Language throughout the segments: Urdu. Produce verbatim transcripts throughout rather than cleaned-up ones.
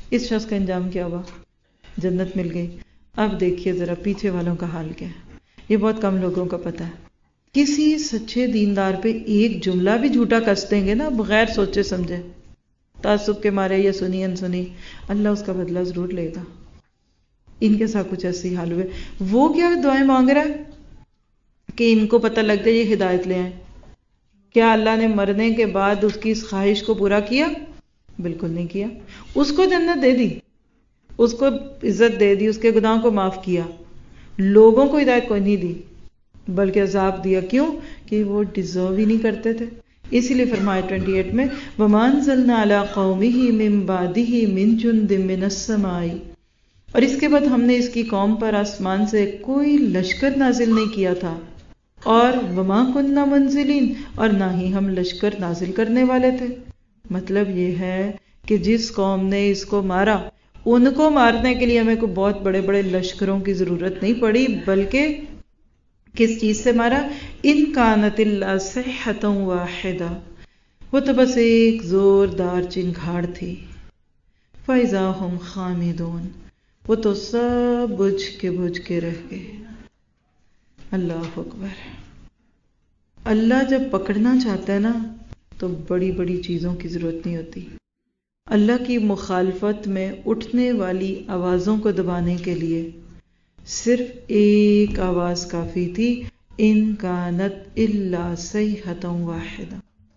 اس شخص کا انجام کیا ہوا؟ جنت مل گئی۔ اب دیکھیے ذرا پیچھے والوں کا حال کیا ہے، یہ بہت کم لوگوں کو پتا ہے۔ کسی سچے دیندار پہ ایک جملہ بھی جھوٹا کس دیں گے نا بغیر سوچے سمجھے، تعصب کے مارے یا سنی انسنی، اللہ اس کا بدلہ ضرور لے گا۔ ان کے ساتھ کچھ ایسے ہی حال ہوئے۔ وہ کیا دعائیں مانگ رہا ہے کہ ان کو پتہ لگ جائے یہ ہدایت لے آئیں۔ کیا اللہ نے مرنے کے بعد اس کی اس خواہش کو پورا کیا؟ بالکل نہیں کیا۔ اس کو جنت دے دی، اس کو عزت دے دی، اس کے گناہوں کو معاف کیا، لوگوں کو ہدایت کوئی نہیں دی بلکہ عذاب دیا۔ کیوں؟ کہ وہ ڈیزرو ہی نہیں کرتے تھے۔ اسی لیے فرمایا اٹھائیس میں وَمَا أَنزَلْنَا عَلَىٰ قَوْمِهِ مِن بَعْدِهِ مِن جُندٍ مِّنَ السَّمَاءِ، اور اس کے بعد ہم نے اس کی قوم پر آسمان سے کوئی لشکر نازل نہیں کیا تھا، اور وَمَا كُنَّا مُنزِلِينَ، اور نہ ہی ہم لشکر نازل کرنے والے تھے۔ مطلب یہ ہے کہ جس قوم نے اس کو مارا، ان کو مارنے کے لیے ہمیں کوئی بہت بڑے بڑے لشکروں کی ضرورت نہیں پڑی، بلکہ کس چیز سے مارا؟ ان کانت الا صیحۃ واحدہ، وہ تو بس ایک زوردار چنگھاڑ تھی۔ فاذا هم خامدون، وہ تو سب بجھ کے بجھ کے رہ گئے۔ اللہ اکبر۔ اللہ جب پکڑنا چاہتا ہے نا تو بڑی بڑی چیزوں کی ضرورت نہیں ہوتی۔ اللہ کی مخالفت میں اٹھنے والی آوازوں کو دبانے کے لیے صرف ایک آواز کافی تھی، ان کانت الا صیحۃ واحدہ۔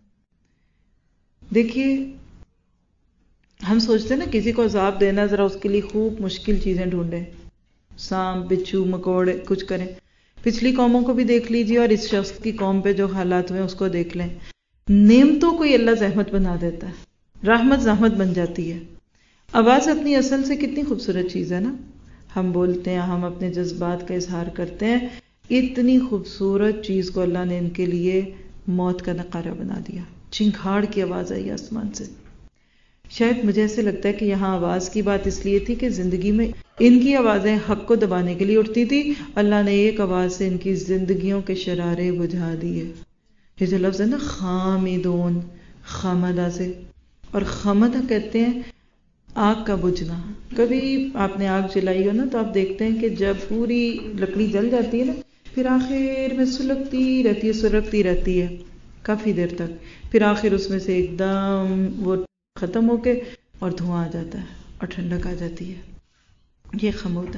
دیکھیے ہم سوچتے ہیں نا کسی کو عذاب دینا، ذرا اس کے لیے خوب مشکل چیزیں ڈھونڈیں، سانپ بچھو مکوڑے کچھ کریں۔ پچھلی قوموں کو بھی دیکھ لیجیے اور اس شخص کی قوم پہ جو حالات ہوئے اس کو دیکھ لیں۔ نعمتوں کو ہی اللہ زحمت بنا دیتا ہے، رحمت زحمت بن جاتی ہے۔ آواز اپنی اصل سے کتنی خوبصورت چیز ہے نا، ہم بولتے ہیں، ہم اپنے جذبات کا اظہار کرتے ہیں، اتنی خوبصورت چیز کو اللہ نے ان کے لیے موت کا نقارہ بنا دیا۔ چنگھاڑ کی آواز آئی آسمان سے۔ شاید مجھے ایسے لگتا ہے کہ یہاں آواز کی بات اس لیے تھی کہ زندگی میں ان کی آوازیں حق کو دبانے کے لیے اٹھتی تھی، اللہ نے ایک آواز سے ان کی زندگیوں کے شرارے بجھا دیے۔ یہ جو لفظ ہے نا خامدون، خامدہ سے، اور خامدہ کہتے ہیں آگ کا بجھنا۔ کبھی آپ نے آگ جلائی ہو نا تو آپ دیکھتے ہیں کہ جب پوری لکڑی جل جاتی ہے نا پھر آخر میں سلگتی رہتی ہے سلگتی رہتی ہے کافی دیر تک، پھر آخر اس میں سے ایک دم وہ ختم ہو کے اور دھواں آ جاتا ہے اور ٹھنڈک آ جاتی ہے۔ یہ خمود ہے،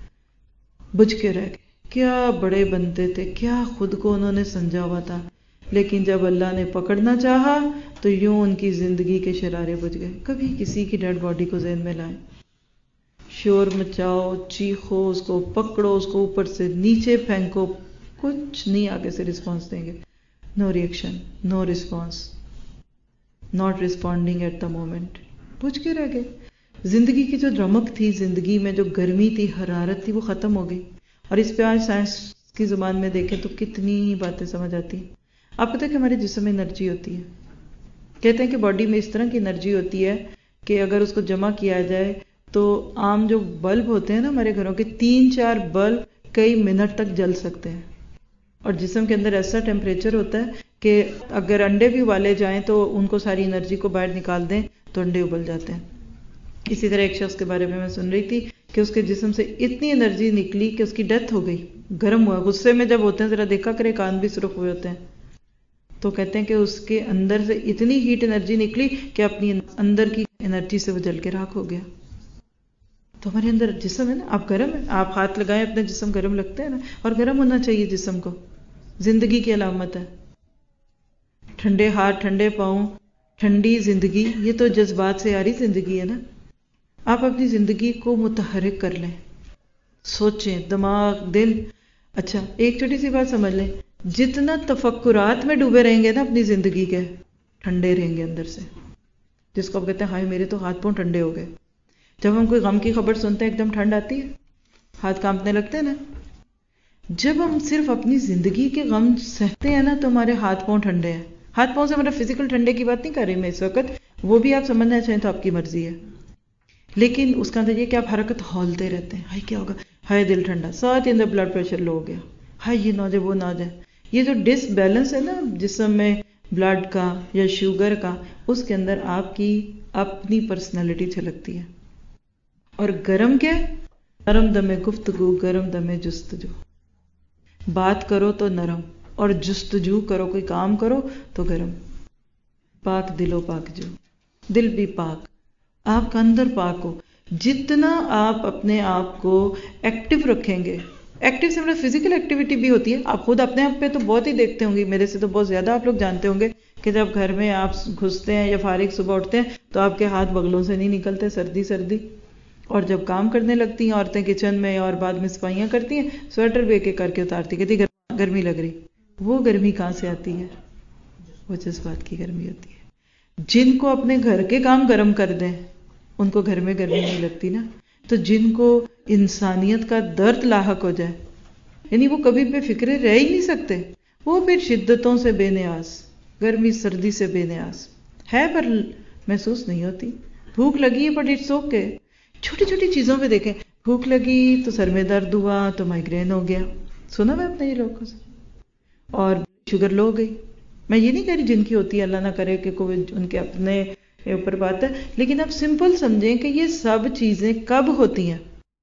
بجھ کے رہ گئے۔ کیا بڑے بنتے تھے، کیا خود کو انہوں نے سمجھا ہوا تھا، لیکن جب اللہ نے پکڑنا چاہا تو یوں ان کی زندگی کے شرارے بجھ گئے۔ کبھی کسی کی ڈیڈ باڈی کو ذہن میں لائیں، شور مچاؤ، چیخو، اس کو پکڑو، اس کو اوپر سے نیچے پھینکو، کچھ نہیں آگے سے رسپانس دیں گے۔ No reaction, no response, not responding at the moment, بجھ کے رہ گئے۔ زندگی کی جو رمق تھی، زندگی میں جو گرمی تھی، حرارت تھی، وہ ختم ہو گئی۔ اور اس پہ آج سائنس کی زبان میں دیکھیں تو کتنی باتیں سمجھ آتی ہیں۔ آپ پتہ ہے کہ ہمارے جسم میں انرجی ہوتی ہے، کہتے ہیں کہ باڈی میں اس طرح کی انرجی ہوتی ہے کہ اگر اس کو جمع کیا جائے تو عام جو بلب ہوتے ہیں نا ہمارے گھروں کے، تین چار بلب کئی منٹ تک جل سکتے ہیں۔ اور جسم کے اندر ایسا ٹیمپریچر ہوتا ہے کہ اگر انڈے بھی ابالے جائیں تو ان کو ساری انرجی کو باہر نکال دیں تو انڈے ابل جاتے ہیں۔ اسی طرح ایک شخص کے بارے میں میں سن رہی تھی کہ اس کے جسم سے اتنی انرجی نکلی کہ اس کی ڈیتھ ہو گئی، گرم ہوا۔ غصے میں جب ہوتے ہیں ذرا دیکھا کرے، کان بھی سرخ ہوئے ہوتے ہیں، تو کہتے ہیں کہ اس کے اندر سے اتنی ہیٹ انرجی نکلی کہ اپنی اندر کی انرجی سے وہ جل کے راکھ ہو گیا۔ تو ہمارے اندر جسم ہے نا، آپ گرم ہیں، آپ ہاتھ لگائیں اپنے جسم گرم لگتے ہیں نا، اور گرم ہونا چاہیے جسم کو، زندگی کی علامت ہے۔ ٹھنڈے ہاتھ، ٹھنڈے پاؤں، ٹھنڈی زندگی، یہ تو جذبات سے آ رہی زندگی ہے نا۔ آپ اپنی زندگی کو متحرک کر لیں، سوچیں، دماغ، دل۔ اچھا ایک چھوٹی سی بات سمجھ لیں، جتنا تفکرات میں ڈوبے رہیں گے نا اپنی زندگی کے، ٹھنڈے رہیں گے اندر سے۔ جس کو آپ کہتے ہیں ہائے میرے تو ہاتھ پاؤں ٹھنڈے ہو گئے، جب ہم کوئی غم کی خبر سنتے ہیں ایک دم ٹھنڈ آتی ہے، ہاتھ کانپنے لگتے ہیں نا۔ جب ہم صرف اپنی زندگی کے غم سہتے ہیں نا تو ہمارے ہاتھ پاؤں ٹھنڈے ہیں۔ ہاتھ پاؤں سے ہمارا فزیکل ٹھنڈے کی بات نہیں کر رہی میں اس وقت، وہ بھی آپ سمجھنا چاہیں تو آپ کی مرضی ہے، لیکن اس کا اندر یہ کہ آپ حرکت ہولتے رہتے ہیں، ہائے کیا ہوگا، ہائے دل ٹھنڈا، ساتھ ہی اندر بلڈ پریشر لو ہو گیا، ہائے یہ نہ ہو جائے وہ نہ ہو جائے۔ یہ جو ڈس بیلنس ہے نا جسم میں بلڈ کا یا شوگر کا، اس کے اندر آپ کی اپنی پرسنالٹی چھلکتی ہے۔ اور گرم کیا ہے؟ نرم دم گفتگو، گرم دم جستجو. بات کرو تو نرم، اور جستجو کرو، کوئی کام کرو تو گرم. پاک دل و پاک جو، دل بھی پاک، آپ کا اندر پاک ہو. جتنا آپ اپنے آپ کو ایکٹیو رکھیں گے، ایکٹیو سے ہمارا فزیکل ایکٹیویٹی بھی ہوتی ہے. آپ خود اپنے آپ پہ تو بہت ہی دیکھتے ہوں گے، میرے سے تو بہت زیادہ آپ لوگ جانتے ہوں گے کہ جب گھر میں آپ گھستے ہیں یا فارغ صبح اٹھتے ہیں تو آپ کے ہاتھ بغلوں سے نہیں نکلتے، سردی سردی. اور جب کام کرنے لگتی ہیں عورتیں کچن میں اور بعد میں صفائیاں کرتی ہیں، سویٹر بھی ایک ایک کر کے اتارتی، کہتی گرمی لگ رہی. وہ گرمی کہاں سے آتی ہے؟ وہ جذبات کی گرمی ہوتی ہے. جن کو اپنے گھر کے کام گرم کر دیں ان کو گھر میں گرمی نہیں لگتی نا. تو جن کو انسانیت کا درد لاحق ہو جائے، یعنی وہ کبھی بے فکرے رہ ہی نہیں سکتے، وہ پھر شدتوں سے بے نیاز، گرمی سردی سے بے نیاز ہے، پر محسوس نہیں ہوتی. بھوک لگی ہے بٹ اٹس اوکے. چھوٹی چھوٹی چیزوں پہ دیکھیں، بھوک لگی تو سر میں درد ہوا تو مائگرین ہو گیا، سنا میں اپنے یہ لوگوں سے. اور شوگر لو ہو گئی. میں یہ نہیں کہہ رہی جن کی ہوتی ہے اللہ نہ کرے کہ کوئی ان کے اپنے اوپر بات ہے، لیکن آپ سمپل سمجھیں کہ یہ سب چیزیں کب ہوتی ہیں.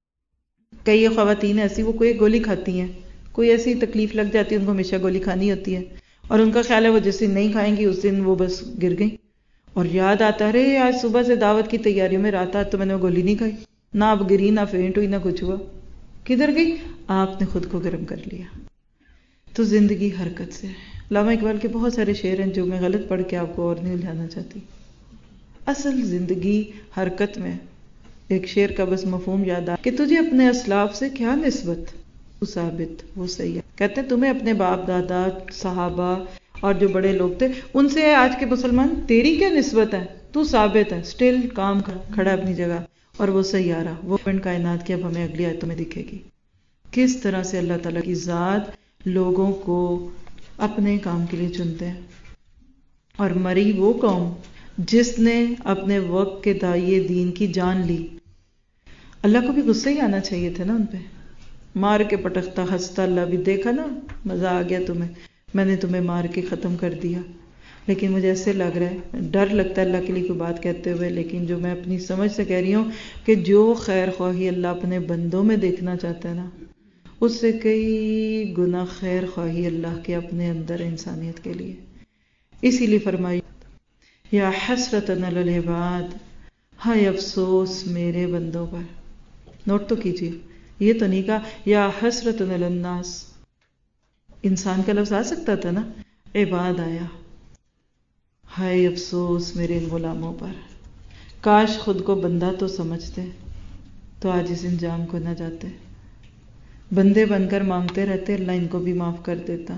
کئی خواتین ایسی وہ کوئی گولی کھاتی ہیں، کوئی ایسی تکلیف لگ جاتی ہے ان کو ہمیشہ گولی کھانی ہوتی ہے، اور ان کا خیال ہے وہ جس دن نہیں کھائیں گی اس دن وہ بس گر گئی. اور یاد آتا رہے آج صبح سے دعوت کی تیاریوں میں رات آج تو میں نے وہ گولی نہیں کھائی، نہ اب گری، نہ فینٹ ہوئی، نہ کچھ ہوا. کدھر گئی؟ آپ نے خود کو گرم کر لیا. تو زندگی حرکت سے ہے. علامہ اقبال کے بہت سارے شعر ہیں جو میں غلط پڑھ کے آپ کو اور نہیں الجھانا چاہتی. اصل زندگی حرکت میں. ایک شعر کا بس مفہوم یاد آ کہ تجھے اپنے اسلاف سے کیا نسبت، وہ ثابت وہ صحیح. کہتے ہیں تمہیں اپنے باپ دادا صحابہ اور جو بڑے لوگ تھے ان سے آج کے مسلمان تیری کیا نسبت ہے، تو ثابت ہے، سٹل کام کھڑا اپنی جگہ، اور وہ صحیح آ رہا. وہ پنڈ کائنات کی اب ہمیں اگلی آیتوں میں دکھے گی کس طرح سے اللہ تعالیٰ کی ذات لوگوں کو اپنے کام کے لیے چنتے ہیں. اور مری وہ قوم جس نے اپنے وقت کے داعیے دین کی جان لی. اللہ کو بھی غصہ ہی آنا چاہیے تھا نا ان پہ، مار کے پٹکتا ہنستا اللہ بھی، دیکھا نا مزہ آ گیا تمہیں، میں نے تمہیں مار کے ختم کر دیا. لیکن مجھے ایسے لگ رہا ہے، ڈر لگتا ہے اللہ کے لیے کوئی بات کہتے ہوئے، لیکن جو میں اپنی سمجھ سے کہہ رہی ہوں کہ جو خیر خواہی اللہ اپنے بندوں میں دیکھنا چاہتا ہے نا، اس سے کئی گنا خیر خواہی اللہ کے اپنے اندر انسانیت کے لیے. اسی لیے فرمائی یا حسرتن علی العباد، ہائے افسوس میرے بندوں پر. نوٹ تو کیجیے، یہ تو نہیں کہا یا حسرتن علی الناس. انسان کا لفظ آ سکتا تھا نا، عباد آیا. ہائے افسوس میرے ان غلاموں پر، کاش خود کو بندہ تو سمجھتے تو آج اس انجام کو نہ جاتے. بندے بن کر مانگتے رہتے، اللہ ان کو بھی معاف کر دیتا.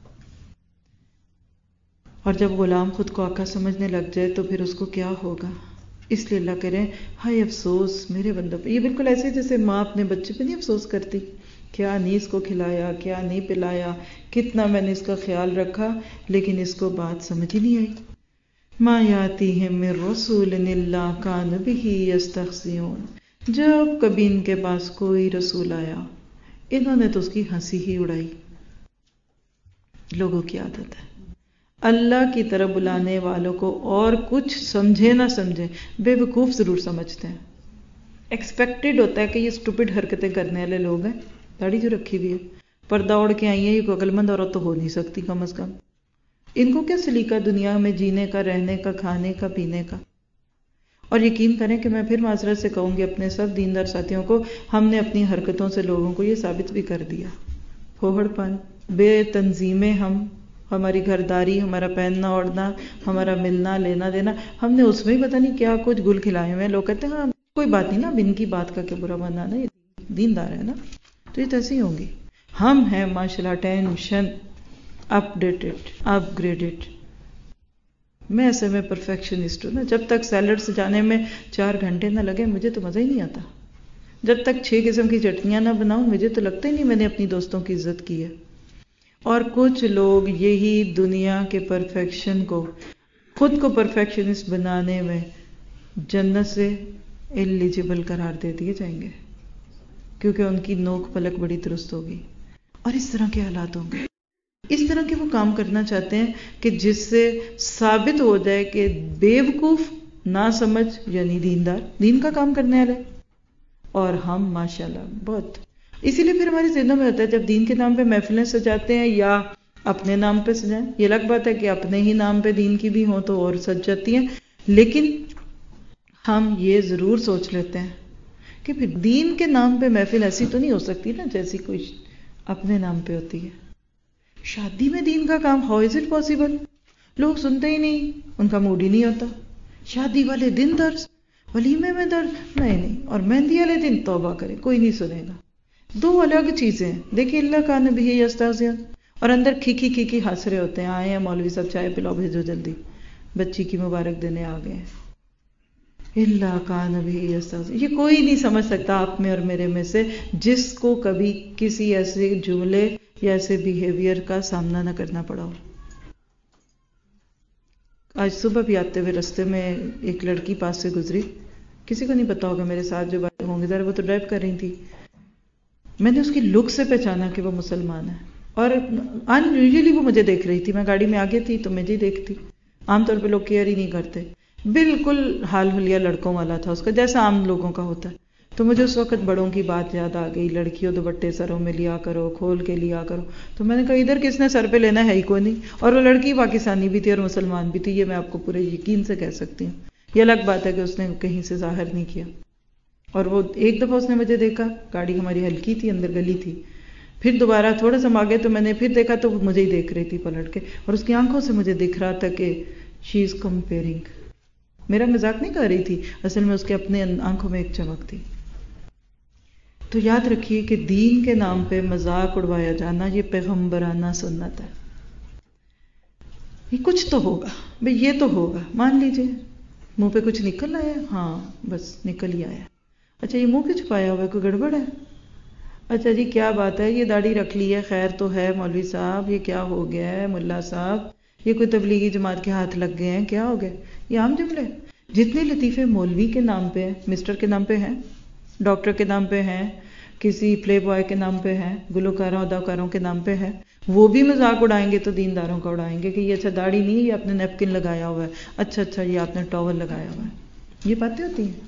اور جب غلام خود کو آقا سمجھنے لگ جائے تو پھر اس کو کیا ہوگا. اس لیے اللہ کرے ہائے افسوس میرے بندوں پہ. یہ بالکل ایسے جیسے ماں اپنے بچے پہ نہیں افسوس کرتی، کیا نہیں اس کو کھلایا، کیا نہیں پلایا، کتنا میں نے اس کا خیال رکھا لیکن اس کو بات سمجھ ہی نہیں آئی. ما یاتیہم من رسول الا کانوا بہ یستہزئون. جب کبھی ان کے پاس کوئی رسول آیا انہوں نے تو اس کی ہنسی ہی اڑائی. لوگوں کی عادت ہے اللہ کی طرف بلانے والوں کو اور کچھ سمجھے نہ سمجھے بے وقوف ضرور سمجھتے ہیں. ایکسپیکٹڈ ہوتا ہے کہ یہ اسٹوپڈ حرکتیں کرنے والے لوگ ہیں. داڑھی جو رکھی ہوئی ہے، پردہ اوڑھ کے آئی ہیں، یہ کوئی عقل مند عورت تو ہو نہیں سکتی کم از کم. ان کو کیا سلیقہ دنیا میں جینے کا، رہنے کا، کھانے کا، پینے کا. اور یقین کریں کہ میں پھر معذرت سے کہوں گی اپنے سب دیندار ساتھیوں کو، ہم نے اپنی حرکتوں سے لوگوں کو یہ ثابت بھی کر دیا. پھوڑ پن، بے تنظیمیں، ہم ہماری گھرداری، ہمارا پہننا اوڑھنا، ہمارا ملنا لینا دینا، ہم نے اس میں ہی پتہ نہیں کیا کچھ گل کھلائے ہوئے ہیں. لوگ کہتے ہیں ہاں کوئی بات نہیں نا، اب ان کی بات کا کیا برا ماننا نا، یہ دیندار ہے نا، تو یہ تو ایسے ہی ہوں گی. ہم ہیں ماشاءاللہ tension updated upgraded. میں ایسے میں پرفیکشنسٹ ہوں نا، جب تک سیلڈ سے جانے میں چار گھنٹے نہ لگے مجھے تو مزہ ہی نہیں آتا. جب تک چھ قسم کی چٹنیاں نہ بناؤں مجھے تو لگتا ہی نہیں میں نے اپنی دوستوں کی عزت کی ہے. اور کچھ لوگ یہی دنیا کے پرفیکشن کو، خود کو پرفیکشنسٹ بنانے میں جنت سے ایلیجبل قرار دے دیے جائیں گے کیونکہ ان کی نوک پلک بڑی درست ہوگی. اور اس طرح کے حالات ہوں گے، اس طرح کے وہ کام کرنا چاہتے ہیں کہ جس سے ثابت ہو جائے کہ بے وقوف، نہ سمجھ یعنی دیندار، دین کا کام کرنے والے. اور ہم ماشاءاللہ بہت، اسی لیے پھر ہمارے ذہنوں میں ہوتا ہے جب دین کے نام پہ محفلیں سجاتے ہیں یا اپنے نام پہ سجائیں، یہ الگ بات ہے کہ اپنے ہی نام پہ دین کی بھی ہوں تو اور سج جاتی ہیں، لیکن ہم یہ ضرور سوچ لیتے ہیں کہ پھر دین کے نام پہ محفل ایسی تو نہیں ہو سکتی نا جیسی کوئی اپنے نام پہ ہوتی ہے۔ شادی میں دین کا کام، ہاؤ از اٹ پاسبل؟ لوگ سنتے ہی نہیں، ان کا موڈ ہی نہیں ہوتا۔ شادی والے دن درس، ولیمے میں درس، نہیں نہیں، اور مہندی والے دن توبہ کرے، کوئی نہیں سنے گا۔ دو الگ چیزیں ہیں۔ دیکھیے اللہ کا نبی یستہزئون، اور اندر کھیکی کھیکی ہنس رہے ہوتے ہیں، آئے ہیں مولوی صاحب چائے پلاؤ، بھیجو جلدی، بچی کی مبارک دینے آ گئے ہیں۔ اللہ کا نبی یستہزئون، یہ کوئی نہیں سمجھ سکتا آپ میں اور میرے میں سے جس کو کبھی کسی ایسے جملے یا ایسے بیہیویئر کا سامنا نہ کرنا پڑا ہو۔ آج صبح بھی آتے ہوئے رستے میں ایک لڑکی پاس سے گزری، کسی کو نہیں پتا ہوگا میرے ساتھ جو بات ہوں گے ذرا، وہ تو ڈرائیو کر رہی تھی، میں نے اس کی لک سے پہچانا کہ وہ مسلمان ہے، اور ان یوزلی وہ مجھے دیکھ رہی تھی، میں گاڑی میں آگے تھی تو مجھے دیکھتی، عام طور پہ لوگ کیئر ہی نہیں کرتے، بالکل حال حلیہ لڑکوں والا تھا اس کا جیسا عام لوگوں کا ہوتا ہے۔ تو مجھے اس وقت بڑوں کی بات یاد آ گئی، لڑکیوں دوپٹے سروں میں لیا کرو، کھول کے لیا کرو، تو میں نے کہا ادھر کس نے سر پہ لینا ہے ہی کوئی نہیں، اور وہ لڑکی پاکستانی بھی تھی اور مسلمان بھی تھی، یہ میں آپ کو پورے یقین سے کہہ سکتی ہوں۔ یہ الگ بات ہے کہ اس نے کہیں سے ظاہر نہیں کیا، اور وہ ایک دفعہ اس نے مجھے دیکھا، گاڑی ہماری ہلکی تھی، اندر گلی تھی، پھر دوبارہ تھوڑا سا آگے تو میں نے پھر دیکھا تو وہ مجھے ہی دیکھ رہی تھی پلٹ کے، اور اس کی آنکھوں سے مجھے دکھ رہا تھا کہ شی از کمپیئرنگ، میرا مذاق نہیں کر رہی تھی، اصل میں اس کے اپنے آنکھوں میں ایک چمک تھی۔ تو یاد رکھیے کہ دین کے نام پہ مذاق اڑوایا جانا یہ پیغمبرانہ سنت ہے۔ یہ کچھ تو ہوگا بھئی، یہ تو ہوگا، مان لیجئے منہ پہ کچھ نکل آیا، ہاں بس نکل ہی آیا، اچھا یہ منہ کیوں چھپایا ہوا ہے، کوئی گڑبڑ ہے؟ اچھا جی کیا بات ہے، یہ داڑھی رکھ لی ہے، خیر تو ہے مولوی صاحب، یہ کیا ہو گیا ہے ملا صاحب، یہ کوئی تبلیغی جماعت کے ہاتھ لگ گئے ہیں، کیا ہو گئے؟ یہ عام جملے۔ جتنے لطیفے مولوی کے نام پہ ہیں، مسٹر کے نام پہ ہیں، ڈاکٹر کے نام پہ ہیں، کسی پلے بوائے کے نام پہ ہیں، گلوکاروں اداکاروں کے نام پہ ہیں، وہ بھی مذاق اڑائیں گے تو دینداروں کا اڑائیں گے کہ یہ اچھا داڑھی نہیں، یہ آپ نے نیپکن لگایا ہوا ہے، اچھا اچھا یہ آپ نے ٹاول لگایا ہوا ہے، یہ باتیں ہوتی ہیں۔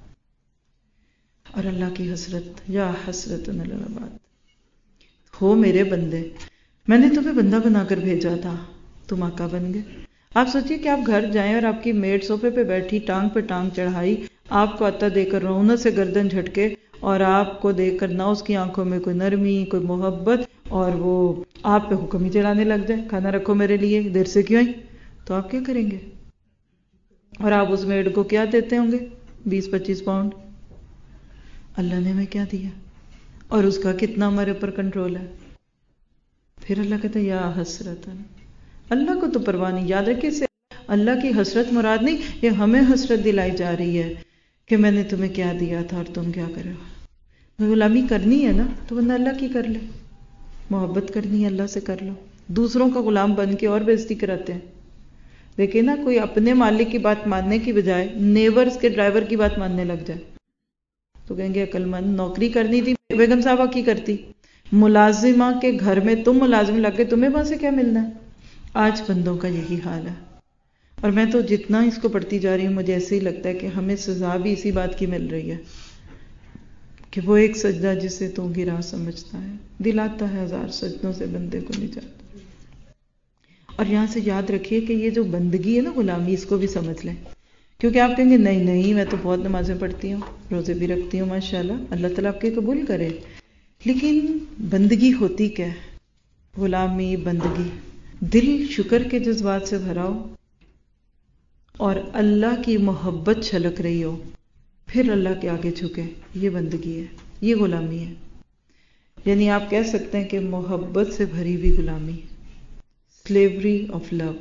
اور اللہ کی حسرت، یا حسرت علی العباد، ہو میرے بندے، میں نے تمہیں بندہ بنا کر بھیجا تھا، تم آقا بن گئے۔ آپ سوچئے کہ آپ گھر جائیں اور آپ کی میڈ صوفے پہ بیٹھی، ٹانگ پہ ٹانگ چڑھائی، آپ کو آتا دے کر رونت سے گردن جھٹکے، اور آپ کو دیکھ کر نہ اس کی آنکھوں میں کوئی نرمی، کوئی محبت، اور وہ آپ پہ حکم ہی چلانے لگ جائے، کھانا رکھو میرے لیے، دیر سے کیوں آئی، تو آپ کیا کریں گے؟ اور آپ اس میڈ کو کیا دیتے ہوں گے؟ بیس پچیس پاؤنڈ۔ اللہ نے ہمیں کیا دیا، اور اس کا کتنا ہمارے اوپر کنٹرول ہے۔ پھر اللہ کہتا ہے یا حسرت، اللہ کو تو پرواہ نہیں، یاد رکھیے سے اللہ کی حسرت مراد نہیں، یہ ہمیں حسرت دلائی جا رہی ہے کہ میں نے تمہیں کیا دیا تھا اور تم کیا کرے ہو۔ غلامی کرنی ہے نا تو بندہ اللہ کی کر لے، محبت کرنی ہے اللہ سے کر لو، دوسروں کا غلام بن کے اور بے عزتی کراتے ہیں۔ دیکھیں نا، کوئی اپنے مالک کی بات ماننے کی بجائے نیبرز کے ڈرائیور کی بات ماننے لگ جائے تو کہیں گے عقل مند، نوکری کرنی تھی بیگم صاحبہ کی کرتی، ملازمہ کے گھر میں تم ملازم لگ کے تمہیں وہاں سے کیا ملنا ہے؟ آج بندوں کا یہی حال ہے، اور میں تو جتنا اس کو پڑھتی جا رہی ہوں مجھے ایسے ہی لگتا ہے کہ ہمیں سزا بھی اسی بات کی مل رہی ہے کہ وہ ایک سجدہ جسے تو گرا سمجھتا ہے، دلاتا ہے ہزار سجدوں سے بندے کو نجات۔ اور یہاں سے یاد رکھیے کہ یہ جو بندگی ہے نا، غلامی، اس کو بھی سمجھ لیں، کیونکہ آپ کہیں گے نہیں نہیں میں تو بہت نمازیں پڑھتی ہوں، روزے بھی رکھتی ہوں ماشاءاللہ، اللہ تعالیٰ آپ کے قبول کرے، لیکن بندگی ہوتی کیا ہے؟ غلامی، بندگی، دل شکر کے جذبات سے بھرا ہو اور اللہ کی محبت چھلک رہی ہو، پھر اللہ کے آگے جھکے، یہ بندگی ہے، یہ غلامی ہے۔ یعنی آپ کہہ سکتے ہیں کہ محبت سے بھری ہوئی غلامی، سلیوری آف لو۔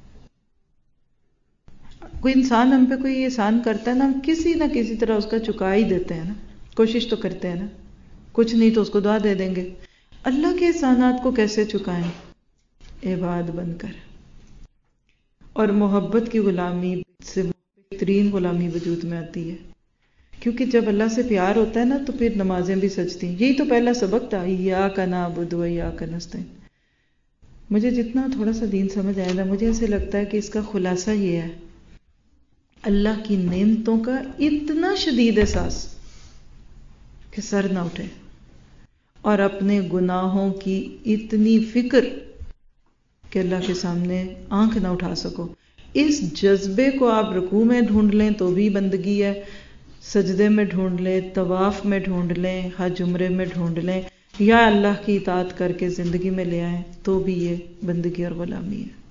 کوئی انسان ہم پہ کوئی احسان کرتا ہے نا، ہم کسی نہ کسی طرح اس کا چکا ہی دیتے ہیں نا، کوشش تو کرتے ہیں نا، کچھ نہیں تو اس کو دعا دے دیں گے۔ اللہ کے احسانات کو کیسے چکائیں؟ عباد بن کر۔ اور محبت کی غلامی سے بہترین غلامی وجود میں آتی ہے، کیونکہ جب اللہ سے پیار ہوتا ہے نا تو پھر نمازیں بھی سجتی ہیں۔ یہی تو پہلا سبق تھا، ایاک نعبد و ایاک نستعین۔ مجھے جتنا تھوڑا سا دین سمجھ آیا نا، مجھے ایسے لگتا ہے کہ اس کا خلاصہ یہ ہے، اللہ کی نعمتوں کا اتنا شدید احساس کہ سر نہ اٹھے اور اپنے گناہوں کی اتنی فکر کہ اللہ کے سامنے آنکھ نہ اٹھا سکو. اس جذبے کو آپ رکوع میں ڈھونڈ لیں تو بھی بندگی ہے، سجدے میں ڈھونڈ لیں، طواف میں ڈھونڈ لیں، حج عمرے میں ڈھونڈ لیں، یا اللہ کی اطاعت کر کے زندگی میں لے آئیں تو بھی یہ بندگی اور غلامی ہے.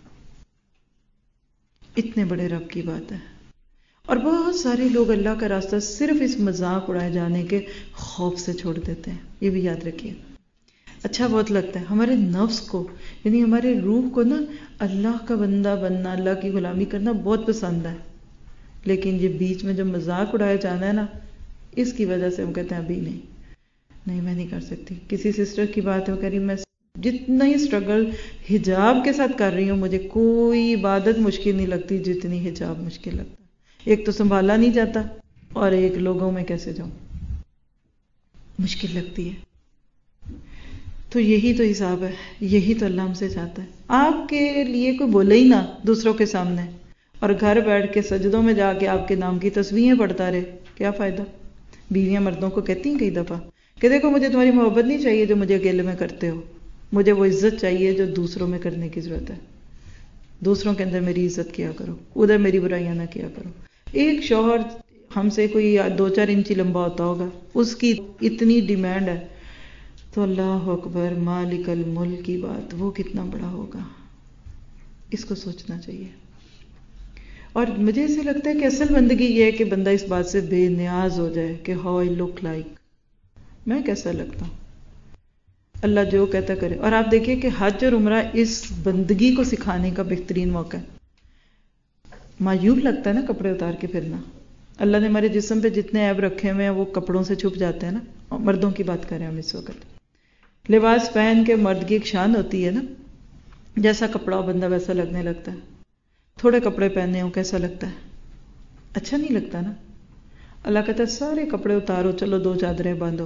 اتنے بڑے رب کی بات ہے. اور بہت سارے لوگ اللہ کا راستہ صرف اس مذاق اڑائے جانے کے خوف سے چھوڑ دیتے ہیں. یہ بھی یاد رکھیے. اچھا بہت لگتا ہے ہمارے نفس کو، یعنی ہمارے روح کو نا اللہ کا بندہ بننا، اللہ کی غلامی کرنا بہت پسند ہے، لیکن یہ بیچ میں جو مذاق اڑایا جانا ہے نا، اس کی وجہ سے ہم کہتے ہیں ابھی نہیں نہیں میں نہیں کر سکتی. کسی سسٹر کی بات ہے، وہ کہہ رہی میں جتنا ہی اسٹرگل حجاب کے ساتھ کر رہی ہوں، مجھے کوئی عبادت مشکل نہیں لگتی جتنی حجاب مشکل لگتا. ایک تو سنبھالا نہیں جاتا، اور ایک لوگوں میں کیسے جاؤں، مشکل لگتی ہے. تو یہی تو حساب ہے، یہی تو اللہ ہم سے چاہتا ہے. آپ کے لیے کوئی بولے ہی نہ دوسروں کے سامنے، اور گھر بیٹھ کے سجدوں میں جا کے آپ کے نام کی تسبیحیں پڑھتا رہے، کیا فائدہ؟ بیویاں مردوں کو کہتی ہیں کئی دفعہ کہ دیکھو مجھے تمہاری محبت نہیں چاہیے جو مجھے اکیلے میں کرتے ہو، مجھے وہ عزت چاہیے جو دوسروں میں کرنے کی ضرورت ہے. دوسروں کے اندر میری عزت کیا کرو، ادھر میری برائیاں نہ کیا کرو. ایک شوہر ہم سے کوئی دو چار انچی لمبا ہوتا ہوگا، اس کی اتنی ڈیمانڈ ہے، تو اللہ اکبر مالک الملک کی بات وہ کتنا بڑا ہوگا. اس کو سوچنا چاہیے. اور مجھے اسے لگتا ہے کہ اصل بندگی یہ ہے کہ بندہ اس بات سے بے نیاز ہو جائے کہ ہاؤ آئی لک لائک، میں کیسا لگتا ہوں، اللہ جو کہتا کرے. اور آپ دیکھیے کہ حج اور عمرہ اس بندگی کو سکھانے کا بہترین موقع ہے. معیوب لگتا ہے نا کپڑے اتار کے پھرنا. اللہ نے ہمارے جسم پہ جتنے عیب رکھے ہوئے ہیں وہ کپڑوں سے چھپ جاتے ہیں نا. مردوں کی بات کریں ہم اس وقت. لباس پہن کے مرد کی ایک شان ہوتی ہے نا، جیسا کپڑا ہو بندہ ویسا لگنے لگتا ہے. تھوڑے کپڑے پہنے ہوں کیسا لگتا ہے؟ اچھا نہیں لگتا نا. اللہ کہتا ہے سارے کپڑے اتارو، چلو دو چادریں باندھو.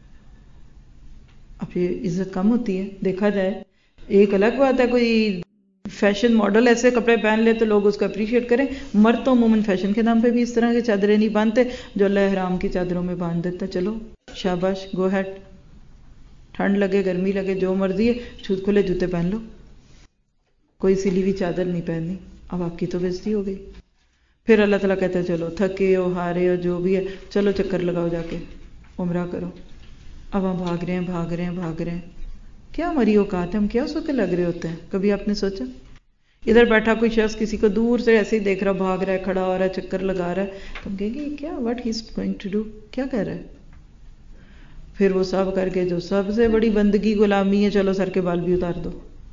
اب یہ عزت کم ہوتی ہے دیکھا جائے. ایک الگ بات ہے کوئی فیشن ماڈل ایسے کپڑے پہن لے تو لوگ اس کو اپریشیٹ کریں. مرد تو عموماً فیشن کے نام پہ بھی اس طرح کی چادریں نہیں باندھتے جو اللہ احرام کی چادروں میں باندھ دیتا. چلو شاباش، گو ہیڈ. ٹھنڈ لگے گرمی لگے جو مرضی ہے، چھوت کھلے جوتے پہن لو، کوئی سلی ہوئی چادر نہیں پہننی. اب آپ کی تو بےزتی ہو گئی. پھر اللہ تعالیٰ کہتا ہے چلو تھکے ہو ہارے ہو جو بھی ہے، چلو چکر لگاؤ جا کے عمرہ کرو. اب ہم بھاگ رہے ہیں بھاگ رہے ہیں بھاگ رہے ہیں. کیا ہماری اوقات ہے؟ ہم کیا اس وقت لگ رہے ہوتے ہیں؟ کبھی آپ نے سوچا؟ ادھر بیٹھا کوئی شخص کسی کو دور سے ایسے ہی دیکھ رہا، بھاگ رہا ہے، کھڑا ہو رہا ہے، چکر لگا رہا ہے، تو ہم کہیں گے کیا what he is going to do, کیا کہہ رہا ہے؟ پھر وہ سب کر کے جو سب سے بڑی بندگی غلامی ہے، چلو سر کے بال بھی اتار دو.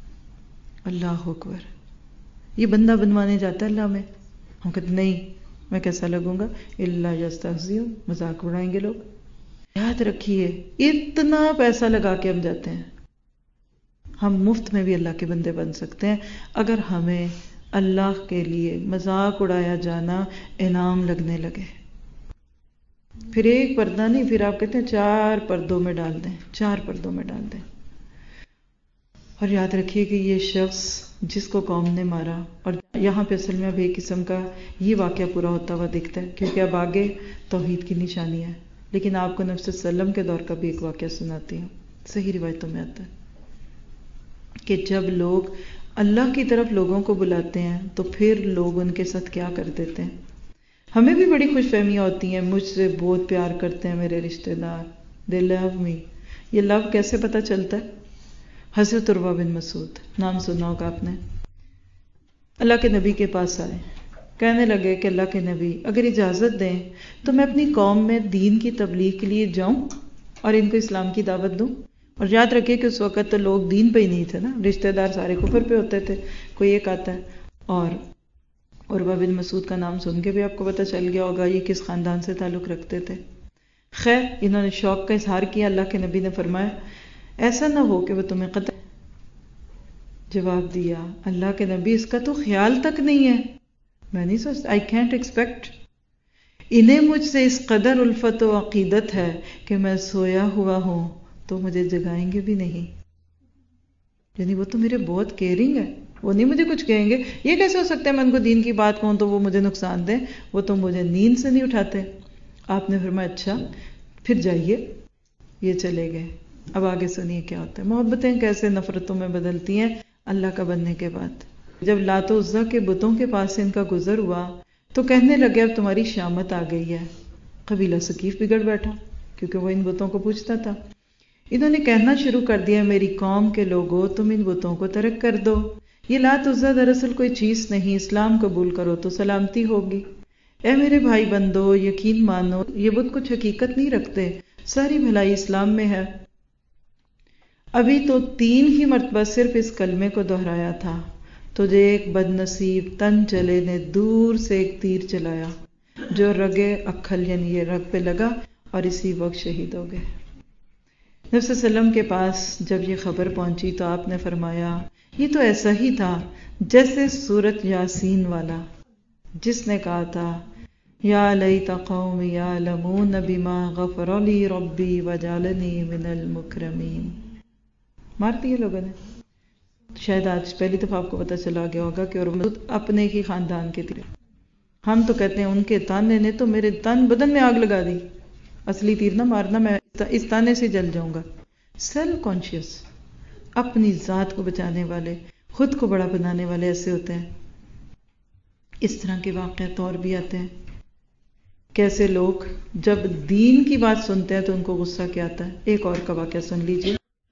اللہ اکبر. یہ بندہ بنوانے جاتا ہے اللہ میں. ہم کہتے نہیں میں کیسا لگوں گا، اللہ یستہزئ، مذاق اڑائیں گے لوگ. یاد رکھیے اتنا پیسہ لگا کے ہم جاتے ہیں. ہم مفت میں بھی اللہ کے بندے بن سکتے ہیں اگر ہمیں اللہ کے لیے مذاق اڑایا جانا انعام لگنے لگے. پھر ایک پردہ نہیں، پھر آپ کہتے ہیں چار پردوں میں ڈال دیں، چار پردوں میں ڈال دیں. اور یاد رکھیے کہ یہ شخص جس کو قوم نے مارا، اور یہاں پہ اصل میں اب ایک قسم کا یہ واقعہ پورا ہوتا ہوا دکھتا ہے کیونکہ اب آگے توحید کی نشانی ہے. لیکن آپ کو نبی صلی اللہ علیہ وسلم کے دور کا بھی ایک واقعہ سناتی ہوں. صحیح روایتوں میں آتا ہے کہ جب لوگ اللہ کی طرف لوگوں کو بلاتے ہیں تو پھر لوگ ان کے ساتھ کیا کر دیتے ہیں. ہمیں بھی بڑی خوش فہمیاں ہوتی ہیں، مجھ سے بہت پیار کرتے ہیں میرے رشتہ دار، دے لو می. یہ لو کیسے پتہ چلتا ہے؟ حضرت عروہ بن مسعود نام سنا ہوگا آپ نے. اللہ کے نبی کے پاس آئے، کہنے لگے کہ اللہ کے نبی اگر اجازت دیں تو میں اپنی قوم میں دین کی تبلیغ کے لیے جاؤں اور ان کو اسلام کی دعوت دوں. اور یاد رکھیے کہ اس وقت تو لوگ دین پہ ہی نہیں تھے نا، رشتہ دار سارے کفر پہ ہوتے تھے. کوئی ایک آتا ہے، اور عروہ بن مسعود کا نام سن کے بھی آپ کو پتہ چل گیا ہوگا یہ کس خاندان سے تعلق رکھتے تھے. خیر انہوں نے شوق کا اظہار کیا. اللہ کے نبی نے فرمایا ایسا نہ ہو کہ وہ تمہیں قتل. جواب دیا اللہ کے نبی اس کا تو خیال تک نہیں ہے، میں نہیں سوچتا، آئی کینٹ ایکسپیکٹ. انہیں مجھ سے اس قدر الفت و عقیدت ہے کہ میں سویا ہوا ہوں تو مجھے جگائیں گے بھی نہیں. یعنی وہ تو میرے بہت کیئرنگ ہے، وہ نہیں مجھے کچھ کہیں گے. یہ کیسے ہو سکتا ہے میں ان کو دین کی بات کہوں تو وہ مجھے نقصان دیں؟ وہ تو مجھے نیند سے نہیں اٹھاتے. آپ نے فرمایا اچھا پھر جائیے یہ چلے گئے. اب آگے سنیے کیا ہوتا ہے. محبتیں کیسے نفرتوں میں بدلتی ہیں اللہ کا بننے کے بعد. جب لات و عزیٰ کے بتوں کے پاس سے ان کا گزر ہوا تو کہنے لگے اب تمہاری شامت آ گئی ہے. قبیلہ ثقیف بگڑ بیٹھا کیونکہ وہ ان بتوں کو پوچھتا تھا. انہوں نے کہنا شروع کر دیا میری قوم کے لوگوں تم ان بتوں کو ترک کر دو. یہ لات و عزیٰ دراصل کوئی چیز نہیں، اسلام قبول کرو تو سلامتی ہوگی. اے میرے بھائی بندو یقین مانو یہ بت کچھ حقیقت نہیں رکھتے، ساری بھلائی اسلام میں ہے. ابھی تو تین ہی مرتبہ صرف اس کلمے کو دہرایا تھا تجھے ایک بد نصیب تن چلے نے دور سے ایک تیر چلایا جو رگے اکھل یعنی یہ رگ پہ لگا اور اسی وقت شہید ہو گئے. نبی صلی اللہ علیہ وسلم کے پاس جب یہ خبر پہنچی تو آپ نے فرمایا یہ تو ایسا ہی تھا جیسے سورۃ یاسین والا جس نے کہا تھا یا لیت قومی یعلمون بما غفر لی ربی وجعلنی من المکرمین. مار دیے لوگوں نے. شاید آج پہلی دفعہ آپ کو پتہ چلا گیا ہوگا کہ اور اپنے ہی خاندان کے تیر. ہم تو کہتے ہیں ان کے تانے نے تو میرے تن بدن میں آگ لگا دی. اصلی تیر نہ مارنا، میں اس تانے سے جل جاؤں گا. سیلف کانشیس، اپنی ذات کو بچانے والے، خود کو بڑا بنانے والے ایسے ہوتے ہیں. اس طرح کے واقعات اور بھی آتے ہیں. کیسے لوگ جب دین کی بات سنتے ہیں تو ان کو غصہ کیا آتا ہے. ایک اور کا واقعہ سن لیجیے.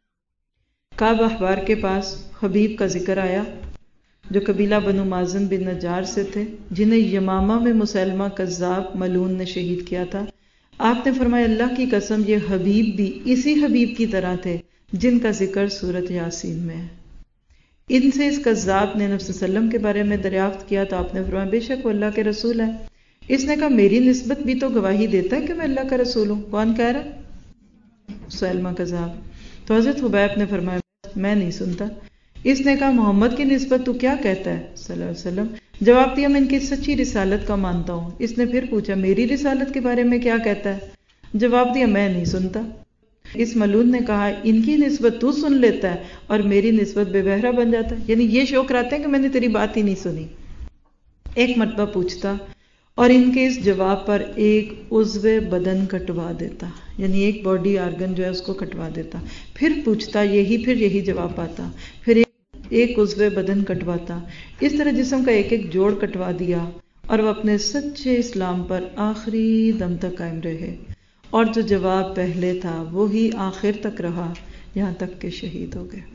کعب احبار کے پاس حبیب کا ذکر آیا جو قبیلہ بنو مازن بن نجار سے تھے جنہیں یمامہ میں مسلمہ کذاب ملعون نے شہید کیا تھا. آپ نے فرمایا اللہ کی قسم یہ حبیب بھی اسی حبیب کی طرح تھے جن کا ذکر سورۃ یاسین میں ہے. ان سے اس کذاب نے نبی صلی اللہ علیہ وسلم کے بارے میں دریافت کیا تو آپ نے فرمایا بے شک وہ اللہ کے رسول ہیں. اس نے کہا میری نسبت بھی تو گواہی دیتا ہے کہ میں اللہ کا رسول ہوں. کون کہہ رہا؟ مسلمہ کذاب. تو حضرت حبیب نے فرمایا میں نہیں سنتا. اس نے کہا محمد کی نسبت تو کیا کہتا ہے صلی اللہ علیہ وسلم؟ جواب دیا میں ان کی سچی رسالت کا مانتا ہوں. اس نے پھر پوچھا میری رسالت کے بارے میں کیا کہتا ہے؟ جواب دیا میں نہیں سنتا. اس ملعون نے کہا ان کی نسبت تو سن لیتا ہے اور میری نسبت بے بہرا بن جاتا ہے، یعنی یہ شوق رہتا ہے کہ میں نے تیری بات ہی نہیں سنی. ایک مرتبہ پوچھتا اور ان کے اس جواب پر ایک عضو بدن کٹوا دیتا، یعنی ایک باڈی آرگن جو ہے اس کو کٹوا دیتا. پھر پوچھتا یہی پھر یہی جواب پاتا. پھر ایک عضو بدن کٹواتا. اس طرح جسم کا ایک ایک جوڑ کٹوا دیا اور وہ اپنے سچے اسلام پر آخری دم تک قائم رہے. اور جو جواب پہلے تھا وہی آخر تک رہا یہاں تک کہ شہید ہو گئے.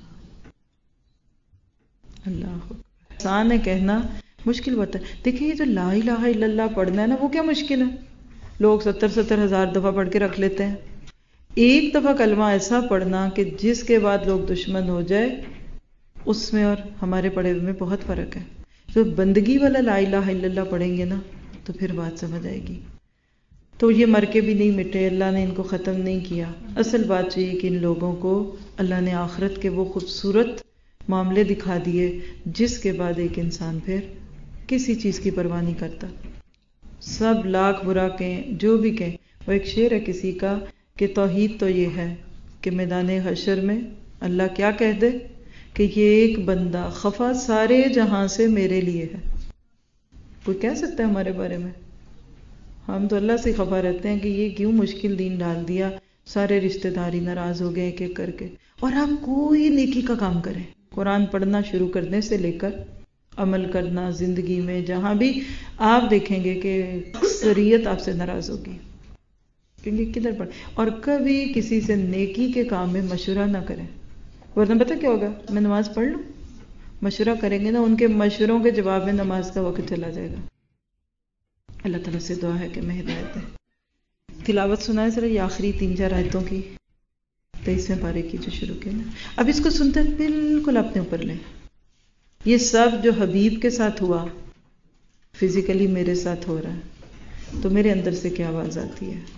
اللہ آسان ہے کہنا، مشکل بات ہے. دیکھیں یہ جو لا الہ الا اللہ پڑھنا ہے نا وہ کیا مشکل ہے. لوگ ستر ستر ہزار دفعہ پڑھ کے رکھ لیتے ہیں. ایک دفعہ کلمہ ایسا پڑھنا کہ جس کے بعد لوگ دشمن ہو جائے، اس میں اور ہمارے پڑھے میں بہت فرق ہے. تو بندگی والا لا الہ الا اللہ پڑھیں گے نا تو پھر بات سمجھ آئے گی. تو یہ مر کے بھی نہیں مٹے، اللہ نے ان کو ختم نہیں کیا. اصل بات یہ کہ ان لوگوں کو اللہ نے آخرت کے وہ خوبصورت معاملے دکھا دیے جس کے بعد ایک انسان پھر کسی چیز کی پرواہ نہیں کرتا. سب لاکھ برا کہیں جو بھی کہیں. وہ ایک شعر ہے کسی کا کہ توحید تو یہ ہے کہ میدان حشر میں اللہ کیا کہہ دے کہ یہ ایک بندہ خفا سارے جہاں سے میرے لیے ہے. کوئی کہہ سکتا ہے ہمارے بارے میں؟ ہم تو اللہ سے خفا رہتے ہیں کہ یہ کیوں مشکل دین ڈال دیا، سارے رشتہ داری ناراض ہو گئے ایک ایک کر کے. اور آپ کوئی نیکی کا کام کریں، قرآن پڑھنا شروع کرنے سے لے کر عمل کرنا زندگی میں جہاں بھی آپ دیکھیں گے کہ اکثریت آپ سے ناراض ہوگی کیونکہ کدھر پڑھ. اور کبھی کسی سے نیکی کے کام میں مشورہ نہ کریں، ورنہ پتہ کیا ہوگا؟ میں نماز پڑھ لوں، مشورہ کریں گے نا ان کے مشوروں کے جواب میں نماز کا وقت چلا جائے گا. اللہ تعالیٰ سے دعا ہے کہ میں ہدایت دے. تلاوت سنائے ذرا یہ آخری تین چار آیتوں کی تیئیسویں پارے کی جو شروع کی نا. اب اس کو سنتے بالکل اپنے اوپر لیں. یہ سب جو حبیب کے ساتھ ہوا فزیکلی میرے ساتھ ہو رہا ہے تو میرے اندر سے کیا آواز آتی ہے؟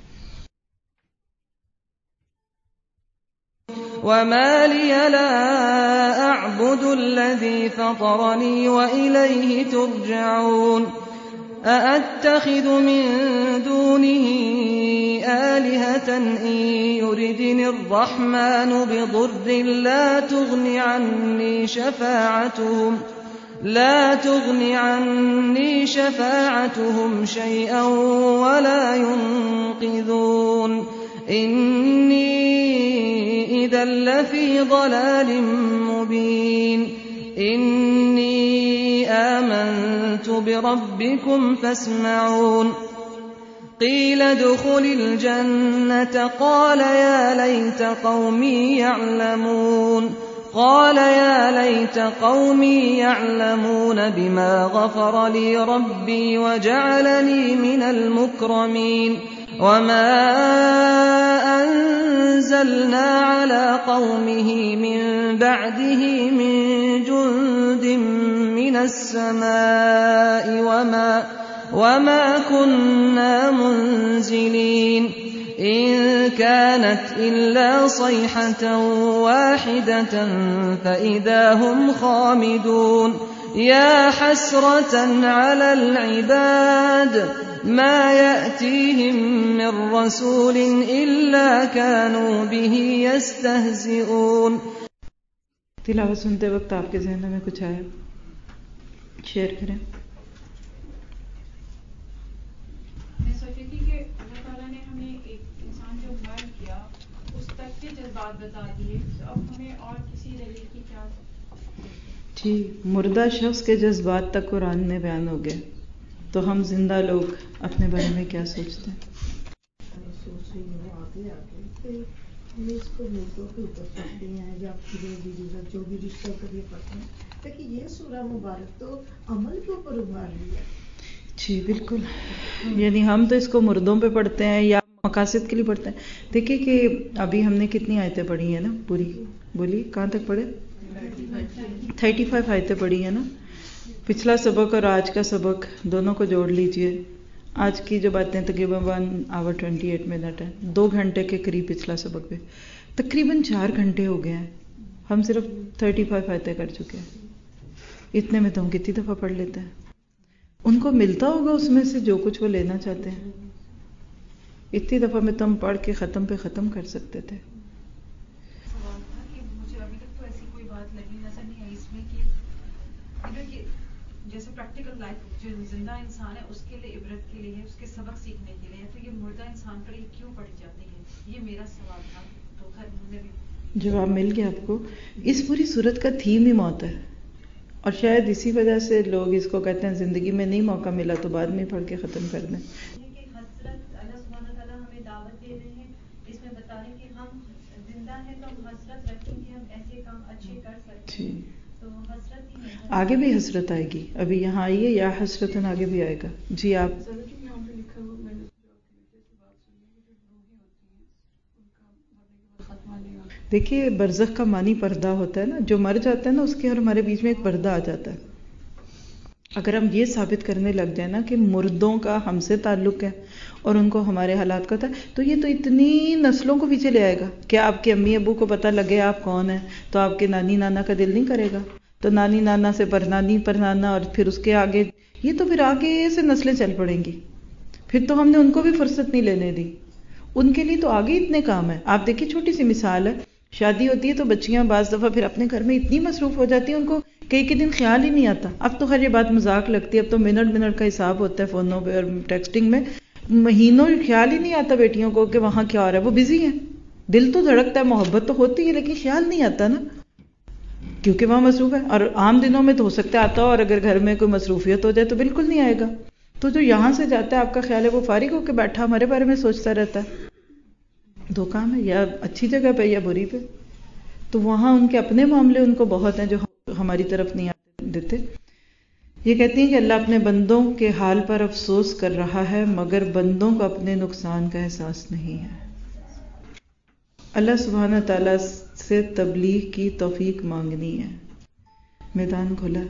وَمَا لِيَ لَا أَعْبُدُ الَّذِي فَطَرَنِي وَإِلَيْهِ تُرْجَعُونَ أَأَتَّخِذُ مِن دُونِهِ آلِهَةً إِن يُرِدْنِ الرَّحْمَٰنُ بِضُرٍّ لَّا تُغْنِ عَنِّي شَفَاعَتُهُمْ لَا تُغْنِ عَنِّي شَفَاعَتُهُمْ شَيْئًا وَلَا يُنقِذُونِ إِنِّي إِذًا لَّفِي ضَلَالٍ مُّبِينٍ إِنِّي آمَنتُ بِرَبِّكُمْ فَاسْمَعُونِ قِيلَ ادْخُلِ الْجَنَّةَ قَالَ يَا لَيْتَ قَوْمِي يَعْلَمُونَ قَالَ يَا لَيْتَ قَوْمِي يَعْلَمُونَ بِمَا غَفَرَ لِي رَبِّي وَجَعَلَنِي مِنَ الْمُكْرَمِينَ وَمَا أَنزَلْنَا عَلَىٰ قَوْمِهِ مِن بَعْدِهِ مِن جُندٍ مِّنَ السَّمَاءِ وَمَا وَمَا كُنَّا مُنزِلِينَ إِن كَانَتْ إِلَّا صَيْحَةً وَاحِدَةً فَإِذَا هُمْ خَامِدُونَ يَا حَسْرَةً عَلَى الْعِبَادِ مَا يَأْتِيهِم مِّن رَّسُولٍ إِلَّا كَانُوا بِهِ يَسْتَهْزِئُونَ. تلاوت سنتے وقت آپ کے ذہن میں کچھ آیا شیئر کریں. میں سوچ رہی تھی کہ اللہ تعالیٰ نے ہمیں ایک انسان جو مر گیا اس تک کے جذبات بتا دیے، تو اب ہمیں اور کسی دلیل کی کیا؟ جی، مردہ شخص کے جذبات تک قرآن میں بیان ہو گئے، تو ہم زندہ لوگ اپنے بارے میں کیا سوچتے ہیں؟ سوچ رہی ہوں آگے آگے کہ ہم اس کو مردوں کے اوپر پڑھتے ہیں یا جو بھی رشتہ کبھی پڑھتے ہیں، لیکن یہ سورہ مبارک تو عمل کے اوپر ابھار رہی ہے. جی بالکل، یعنی ہم تو اس کو مردوں پہ پڑھتے ہیں یا مقاصد کے لیے پڑھتے ہیں. دیکھیے کہ ابھی ہم نے کتنی آیتیں پڑھی ہیں نا پوری، بولی کہاں تک پڑھے؟ تھرٹی فائیو آیتیں پڑھی ہیں نا. پچھلا سبق اور آج کا سبق دونوں کو جوڑ لیجئے. آج کی جو باتیں تقریباً one hour twenty eight minute ہیں، دو گھنٹے کے قریب پچھلا سبق پہ، تقریباً چار گھنٹے ہو گئے ہیں. ہم صرف تھرٹی فائیو آیتیں کر چکے ہیں. اتنے میں تو ہم کتنی دفعہ پڑھ لیتے ہیں. ان کو ملتا ہوگا اس میں سے جو کچھ وہ لینا چاہتے ہیں. اتنی دفعہ میں تم پڑھ کے ختم پہ ختم کر سکتے تھے. سوال تھا کہ مجھے ابھی تک تو ایسی کوئی بات لگی نظر نہیں آئی اس میں کہ جیسے پریکٹیکل لائف جو زندہ انسان ہے اس کے لیے عبرت کے لیے ہے، اس کے سبق سیکھنے کے لیے ہے، تو یہ مردہ انسان پر یہ کیوں پڑھی جاتی ہے؟ یہ میرا سوال تھا. تو خیر مجھے بھی جواب مل گیا آپ کو. اس پوری صورت کا تھیم ہی موت ہے، اور شاید اسی وجہ سے لوگ اس کو کہتے ہیں زندگی میں نہیں موقع ملا تو بعد میں پڑھ کے ختم کر دیں. حسرت اللہ سبحانہ تعالیٰ ہمیں دعوت دے رہے ہیں، اس میں بتا رہے ہیں کہ ہم زندہ ہیں تو ہم حسرت رکھیں کہ ہم ایسے کام اچھے کر سکتے ہیں. تو حسرت ہی نہیں، آگے بھی حسرت آئے گی. ابھی یہاں آئی ہے یا حسرتن آگے بھی آئے گا. جی آپ دیکھیے، برزخ کا معنی پردہ ہوتا ہے نا. جو مر جاتا ہے نا اس کے اور ہمارے بیچ میں ایک پردہ آ جاتا ہے. اگر ہم یہ ثابت کرنے لگ جائیں نا کہ مردوں کا ہم سے تعلق ہے اور ان کو ہمارے حالات کا تھا، تو یہ تو اتنی نسلوں کو پیچھے لے آئے گا. کیا آپ کے امی ابو کو پتہ لگے آپ کون ہیں تو آپ کے نانی نانا کا دل نہیں کرے گا؟ تو نانی نانا سے پرنانی پرنانا اور پھر اس کے آگے، یہ تو پھر آگے سے نسلیں چل پڑیں گی. پھر تو ہم نے ان کو بھی فرصت نہیں لینے دی. ان کے لیے تو آگے اتنے کام ہیں. آپ دیکھیے، چھوٹی سی مثال ہے، شادی ہوتی ہے تو بچیاں بعض دفعہ پھر اپنے گھر میں اتنی مصروف ہو جاتی ہیں ان کو کئی کئی دن خیال ہی نہیں آتا. اب تو خیر یہ بات مذاق لگتی ہے، اب تو منٹ منٹ کا حساب ہوتا ہے فونوں پہ اور ٹیکسٹنگ میں. مہینوں خیال ہی نہیں آتا بیٹیوں کو کہ وہاں کیا ہو رہا ہے. وہ بزی ہیں، دل تو دھڑکتا ہے، محبت تو ہوتی ہے، لیکن خیال نہیں آتا نا، کیونکہ وہاں مصروف ہے. اور عام دنوں میں تو ہو سکتا ہے آتا ہو، اور اگر گھر میں کوئی مصروفیت ہو جائے تو بالکل نہیں آئے گا. تو جو یہاں سے جاتا ہے آپ کا خیال ہے وہ فارغ ہو کے بیٹھا ہمارے بارے میں سوچتا رہتا ہے. دو کام ہے، یا اچھی جگہ پہ یا بری پہ. تو وہاں ان کے اپنے معاملے ان کو بہت ہیں جو ہماری طرف نہیں آتے دیتے. یہ کہتی ہیں کہ اللہ اپنے بندوں کے حال پر افسوس کر رہا ہے مگر بندوں کو اپنے نقصان کا احساس نہیں ہے. اللہ سبحانہ تعالیٰ سے تبلیغ کی توفیق مانگنی ہے. میدان کھلا.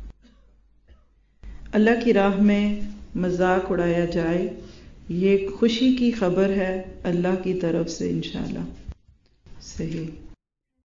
اللہ کی راہ میں مذاق اڑایا جائے، یہ خوشی کی خبر ہے اللہ کی طرف سے انشاءاللہ. صحیح.